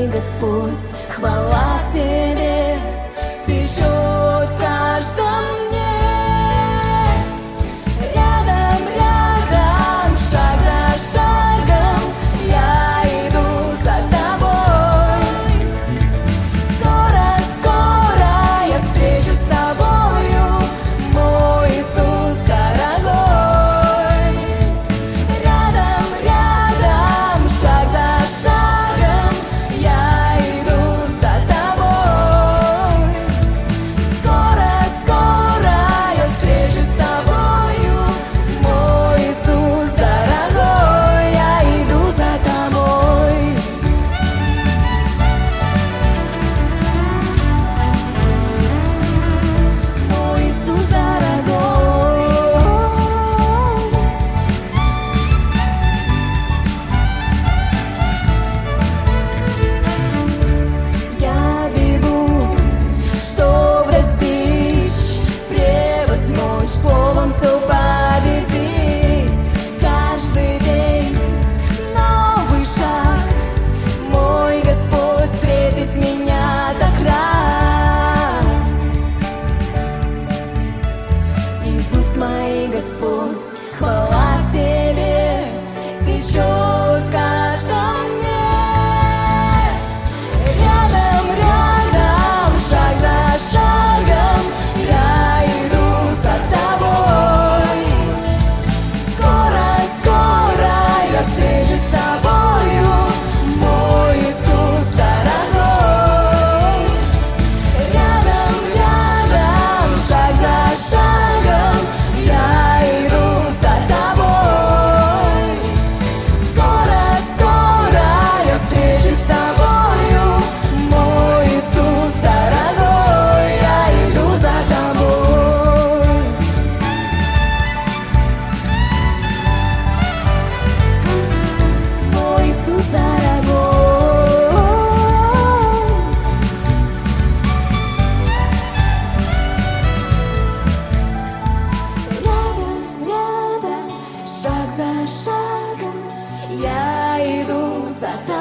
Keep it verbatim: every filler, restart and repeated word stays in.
мой Господь, хвала Тебе течет в каждом дне. Рядом, рядом, шаг за шагом я иду за Тобой. Скоро, скоро я встречусь с Тобою, мой Иисус дорогой. Рядом, рядом, шаг за шагом я иду за Тобой. Скоро, скоро я встречусь с Тобою, мой Иисус дорогой, я иду за Тобой. Мой Иисус дорогой. Я бегу, чтоб достичь, превозмочь, словом все победить. Каждый день новый шаг, мой Господь встретить меня так рад. Из уст моих, Господь, хвала Тебе течет в каждом дне. Рядом, рядом, шаг за шагом я иду за Тобой. Скоро, скоро я встречусь с Тобою, мой Иисус дорогой. Рядом, рядом, шаг за шагом я иду за Тобой. Скоро, скоро я встречусь с Тобою, мой Иисус дорогой, я иду за Тобой. Мой Иисус дорогой. Рядом, рядом, шаг за шагом я иду за Тобой.